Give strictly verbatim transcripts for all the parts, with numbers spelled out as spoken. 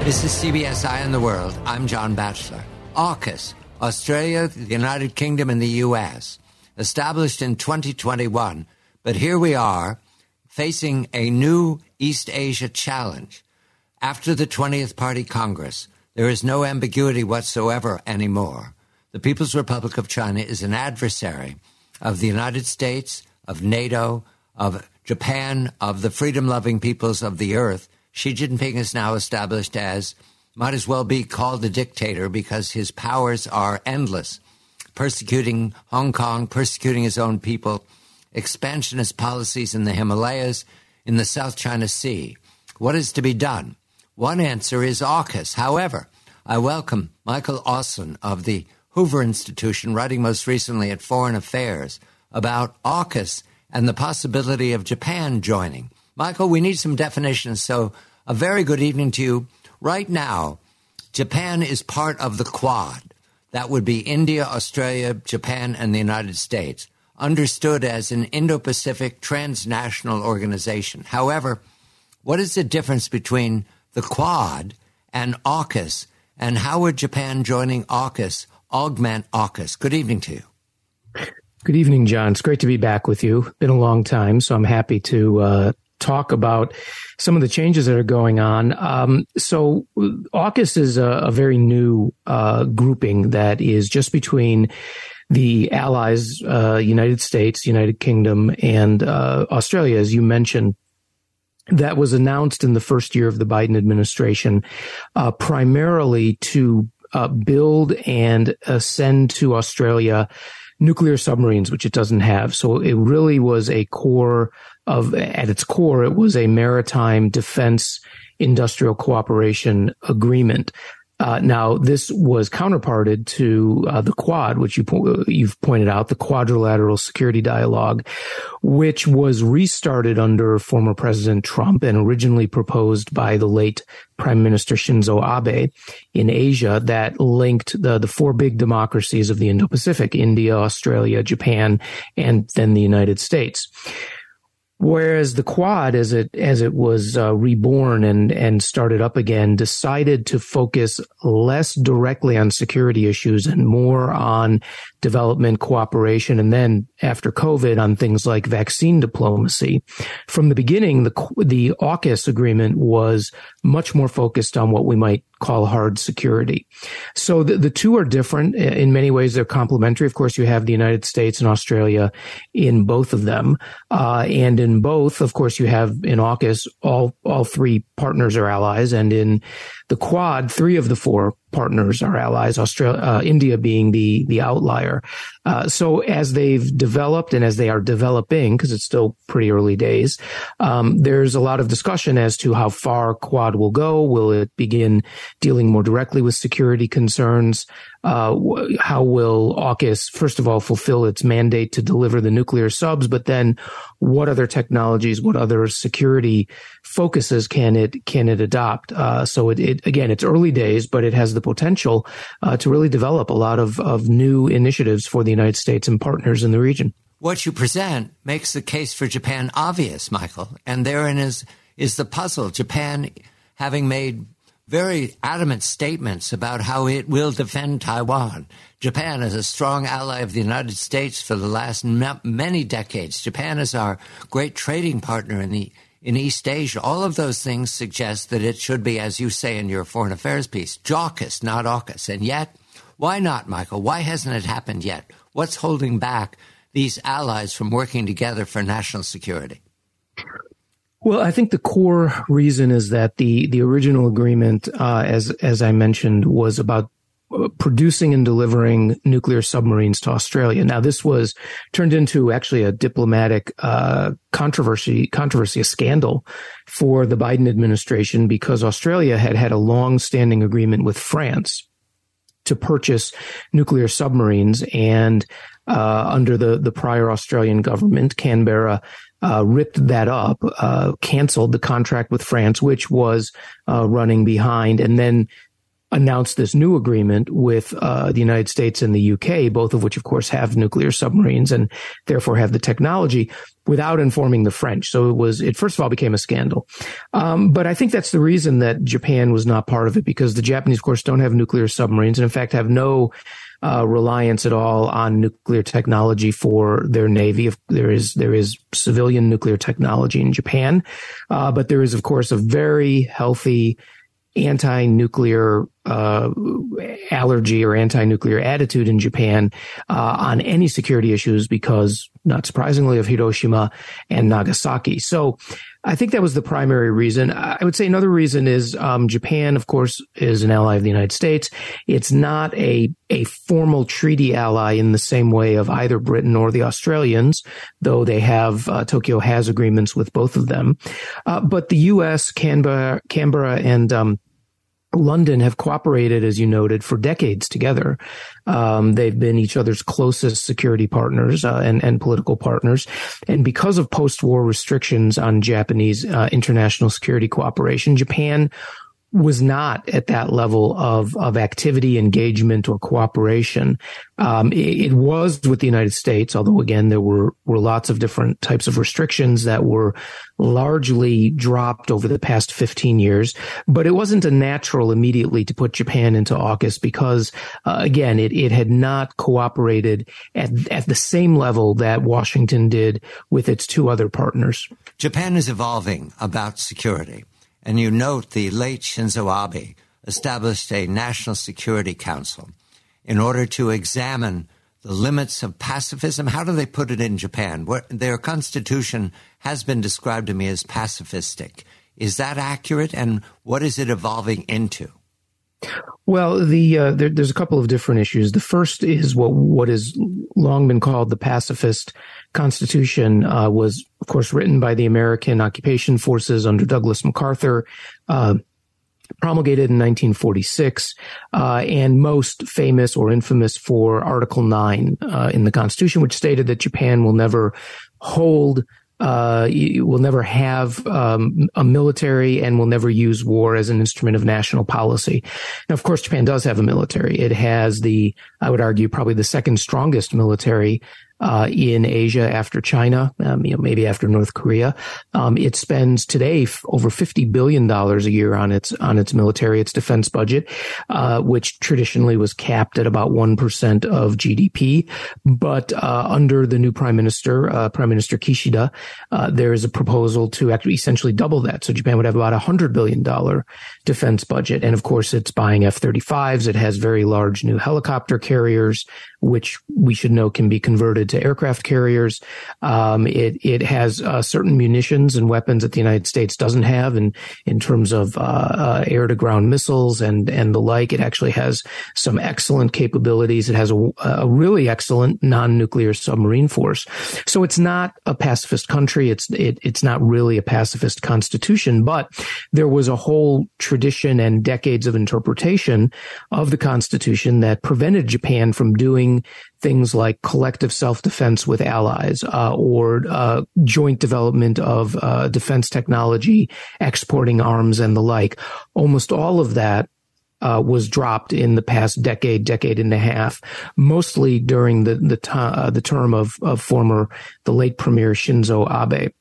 This is C B S Eye on the World. I'm John Batchelor. AUKUS, Australia, the United Kingdom, and the U S, established in twenty twenty-one. But here we are, facing a new East Asia challenge. After the twentieth Party Congress, there is no ambiguity whatsoever anymore. The People's Republic of China is an adversary of the United States, of NATO, of Japan, of the freedom-loving peoples of the earth. Xi Jinping is now established as, might as well be called a dictator because his powers are endless, persecuting Hong Kong, persecuting his own people, expansionist policies in the Himalayas, in the South China Sea. What is to be done? One answer is AUKUS. However, I welcome Michael Auslin of the Hoover Institution, writing most recently at Foreign Affairs about AUKUS and the possibility of Japan joining. Michael, we need some definitions, so a very good evening to you. Right now, Japan is part of the Quad. That would be India, Australia, Japan, and the United States, understood as an Indo-Pacific transnational organization. However, what is the difference between the Quad and AUKUS, and how would Japan joining AUKUS augment AUKUS? Good evening to you. Good evening, John. It's great to be back with you. Been a long time, so I'm happy to uh, talk about some of the changes that are going on. Um, so AUKUS is a, a very new uh, grouping that is just between the allies, uh, United States, United Kingdom, and uh, Australia, as you mentioned. That was announced in the first year of the Biden administration, uh, primarily to uh, build and uh, send to Australia nuclear submarines, which it doesn't have. So it really was a core of, at its core, it was a maritime defense industrial cooperation agreement. Uh, now, this was counterparted to uh, the Quad, which you po- you've pointed out, the Quadrilateral Security Dialogue, which was restarted under former President Trump and originally proposed by the late Prime Minister Shinzo Abe in Asia, that linked the, the four big democracies of the Indo-Pacific, India, Australia, Japan, and then the United States. Whereas the Quad, as it as it was uh, reborn and and started up again, decided to focus less directly on security issues and more on development, cooperation, and then after COVID on things like vaccine diplomacy. From the beginning, the the AUKUS agreement was much more focused on what we might call hard security. So the, the two are different. In many ways, they're complementary. Of course, you have the United States and Australia in both of them. Uh, and in both, of course, you have in AUKUS, all, all three partners are allies. And in the Quad, three of the four partners are allies, Australia, uh, India being the, the outlier. Uh, so as they've developed and as they are developing, because it's still pretty early days, um, there's a lot of discussion as to how far Quad will go. Will it begin dealing more directly with security concerns? Uh, how will AUKUS, first of all, fulfill its mandate to deliver the nuclear subs? But then what other technologies, what other security focuses can it, can it adopt? Uh, so it, it, again, it's early days, but it has the potential, uh, to really develop a lot of, of new initiatives for the United States and partners in the region. What you present makes the case for Japan obvious, Michael, and therein is, is the puzzle. Japan, having made very adamant statements about how it will defend Taiwan. Japan is a strong ally of the United States for the last m- many decades. Japan is our great trading partner in the in East Asia. All of those things suggest that it should be, as you say in your foreign affairs piece, JAUKUS, not AUKUS. And yet, why not, Michael? Why hasn't it happened yet? What's holding back these allies from working together for national security? Well, I think the core reason is that the the original agreement, uh, as as I mentioned, was about producing and delivering nuclear submarines to Australia. Now, this was turned into actually a diplomatic uh controversy, controversy, a scandal for the Biden administration, because Australia had had a long-standing agreement with France to purchase nuclear submarines, and uh under the the prior Australian government, Canberra Uh, ripped that up, uh, canceled the contract with France, which was uh, running behind, and then announced this new agreement with uh, the United States and the U K, both of which, of course, have nuclear submarines and therefore have the technology, without informing the French. So it was, it first of all became a scandal. Um, but I think that's the reason that Japan was not part of it, because the Japanese, of course, don't have nuclear submarines and, in fact, have no uh, reliance at all on nuclear technology for their navy. There is, there is civilian nuclear technology in Japan. Uh, but there is, of course, a very healthy anti-nuclear uh, allergy or anti-nuclear attitude in Japan uh, on any security issues because, not surprisingly, of Hiroshima and Nagasaki. So I think that was the primary reason. I would say another reason is um, Japan, of course, is an ally of the United States. It's not a, a formal treaty ally in the same way of either Britain or the Australians, though they have, uh, Tokyo has agreements with both of them. Uh, but the U S, Canberra, Canberra and um, London have cooperated, as you noted, for decades together. Um, they've been each other's closest security partners uh, and, and political partners. And because of post-war restrictions on Japanese uh, international security cooperation, Japan was not at that level of, of activity, engagement, or cooperation. Um, it, it was with the United States, although, again, there were, were lots of different types of restrictions that were largely dropped over the past fifteen years. But it wasn't a natural immediately to put Japan into AUKUS because, uh, again, it, it had not cooperated at, at the same level that Washington did with its two other partners. Japan is evolving about security. And you note the late Shinzo Abe established a National Security Council in order to examine the limits of pacifism. How do they put it in Japan? Where their constitution has been described to me as pacifistic. Is that accurate? And what is it evolving into? Well, the uh, there, there's a couple of different issues. The first is what what has long been called the pacifist Constitution, uh, was, of course, written by the American occupation forces under Douglas MacArthur, uh, promulgated in nineteen forty-six, uh, and most famous or infamous for Article nine uh, in the Constitution, which stated that Japan will never hold Uh, will never have um, a military and will never use war as an instrument of national policy. Now, of course, Japan does have a military. It has the, I would argue, probably the second strongest military uh, in Asia after China, um, you know, maybe after North Korea. Um, it spends today f- over fifty billion dollars a year on its on its military, its defense budget, uh, which traditionally was capped at about one percent of G D P. But uh, under the new prime minister, uh, Prime Minister Kishida, uh, there is a proposal to actually essentially double that. So Japan would have about a one hundred billion dollars defense budget. And of course, it's buying F thirty-fives. It has very large new helicopter carriers, which we should know can be converted to aircraft carriers. Um, it it has uh, certain munitions and weapons that the United States doesn't have, in in terms of uh, uh, air-to-ground missiles and and the like. It actually has some excellent capabilities. It has a, a really excellent non-nuclear submarine force. So it's not a pacifist country. It's it, it's not really a pacifist constitution, but there was a whole tradition and decades of interpretation of the Constitution that prevented Japan from doing things like collective self-defense with allies, uh, or uh, joint development of uh, defense technology, exporting arms and the like. Almost all of that uh, was dropped in the past decade, decade and a half, mostly during the the, to- uh, the term of, of former, the late Premier Shinzo Abe.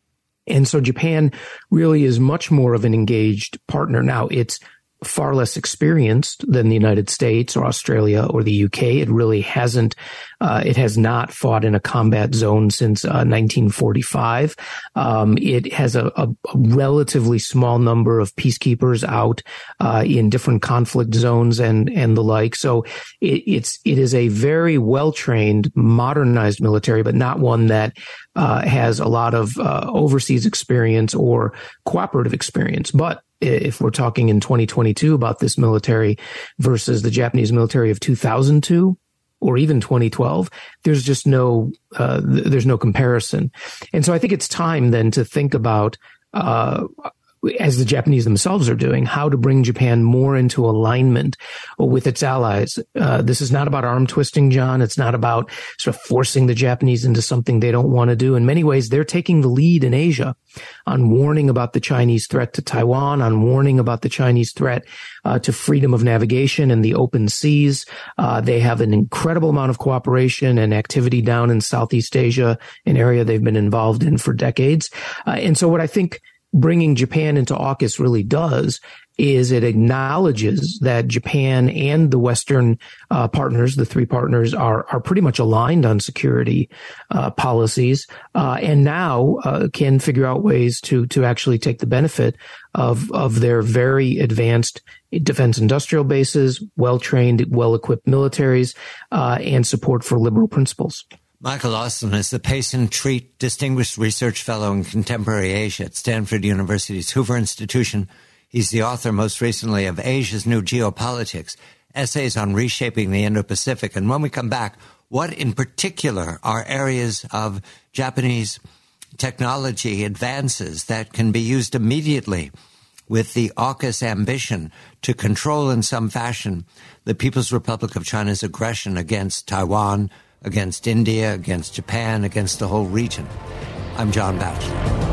And so Japan really is much more of an engaged partner. Now, it's far less experienced than the United States or Australia or the U K. It really hasn't, uh, it has not fought in a combat zone since uh, nineteen forty-five. Um, it has a, a, a relatively small number of peacekeepers out uh, in different conflict zones and and the like. So it, it's it is a very well-trained, modernized military, but not one that uh, has a lot of uh, overseas experience or cooperative experience. But if we're talking in twenty twenty-two about this military versus the Japanese military of two thousand two or even twenty twelve, there's just no, uh, th- there's no comparison. And so I think it's time then to think about, uh, as the Japanese themselves are doing, how to bring Japan more into alignment with its allies. Uh, this is not about arm twisting, John. It's not about sort of forcing the Japanese into something they don't want to do. In many ways, they're taking the lead in Asia on warning about the Chinese threat to Taiwan, on warning about the Chinese threat uh, to freedom of navigation and the open seas. Uh, they have an incredible amount of cooperation and activity down in Southeast Asia, an area they've been involved in for decades. Uh, and so what I think bringing Japan into AUKUS really does is it acknowledges that Japan and the Western uh, partners, the three partners, are are pretty much aligned on security uh, policies, uh, and now uh, can figure out ways to to actually take the benefit of of their very advanced defense industrial bases, well-trained, well-equipped militaries, uh, and support for liberal principles. Michael Austin is the Payson Treat Distinguished Research Fellow in Contemporary Asia at Stanford University's Hoover Institution. He's the author most recently of Asia's New Geopolitics, essays on reshaping the Indo-Pacific. And when we come back, what in particular are areas of Japanese technology advances that can be used immediately with the AUKUS ambition to control in some fashion the People's Republic of China's aggression against Taiwan, against India, against Japan, against the whole region? I'm John Batchelor.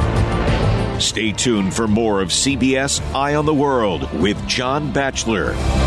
Stay tuned for more of C B S Eye on the World with John Batchelor.